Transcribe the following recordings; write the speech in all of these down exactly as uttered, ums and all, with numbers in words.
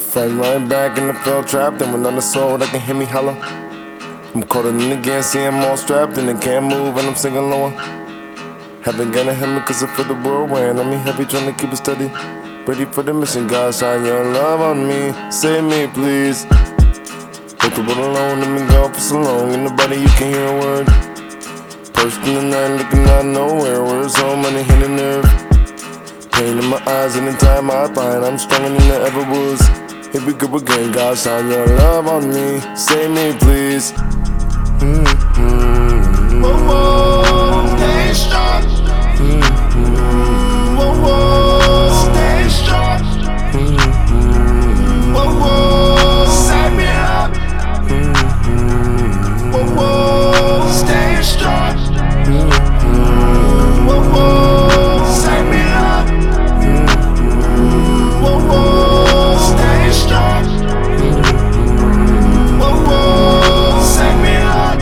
Fight right back in the field trap, then when on the soul, they can hear me holler. I'm colder than again, see I'm all strapped and they can't move and I'm singing lower. Haven't gonna hit me cause I feel the whirlwind. I'm heavy trying to keep it steady. Ready for the mission, God, shine your love on me. Save me, please. Put the world alone, let me go for so long. In the body, you can hear a word. First in the night, looking out nowhere. Words so many hit the nerve. Pain in my eyes, and the time I find I'm stronger than I ever was. Here we go again, God, shine your love on me. Save me, please. Mm-hmm. Whoa, whoa, stay strong. Mm-hmm. Whoa, whoa, stay strong. Mm-hmm. Whoa, whoa, set me up. Mm-hmm. Whoa, whoa, stay strong. Mm-hmm. Whoa, whoa, set me up. Mm-hmm. Whoa, whoa, stay strong. Mm-hmm. Whoa, whoa, set me up.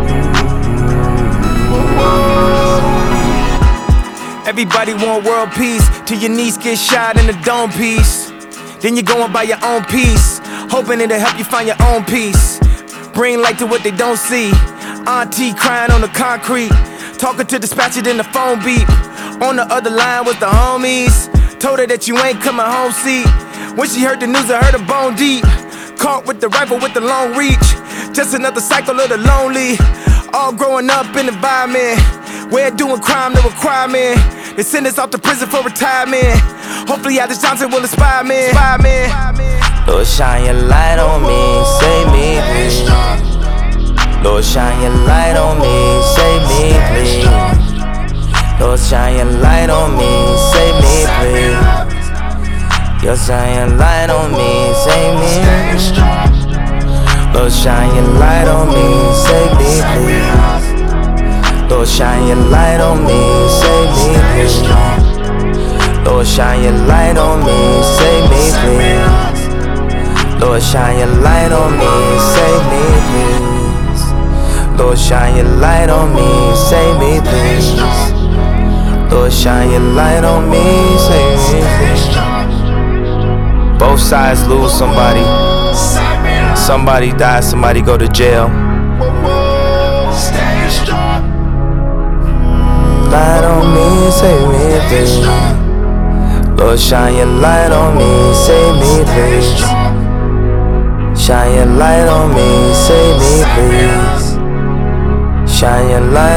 Everybody want world peace, till your niece get shot in the dome piece. Then you're going by your own peace, hoping it'll help you find your own peace. Bring light to what they don't see. Auntie crying on the concrete, talking to dispatcher, then the phone beep. On the other line was the homies, told her that you ain't coming home, see. When she heard the news, I heard her bone deep. Caught with the rifle with the long reach, just another cycle of the lonely. All growing up in the environment where doing crime, no requirement. They send us off to prison for retirement. Hopefully Alice Johnson will inspire me. Inspire me. Lord, shine your light on me, save me, please. Lord, shine your light on me, save me, please. Lord, shine your light on me, save me, please. Lord, shine your light on me, save me. Lord, shine your light on me, save me, please. Lord, shine your light on me, save me, please. Lord, shine your light on me, save me, please. Lord, shine your light on me, save me, please. Lord, shine your light on me, save me, please. Lord, shine your light on me, save me, please. Both sides lose somebody. Somebody die, somebody go to jail. Light on me, save me, please. Lord, shine your light on me, save me, please. Shine your light on me, save me, please. Shine your light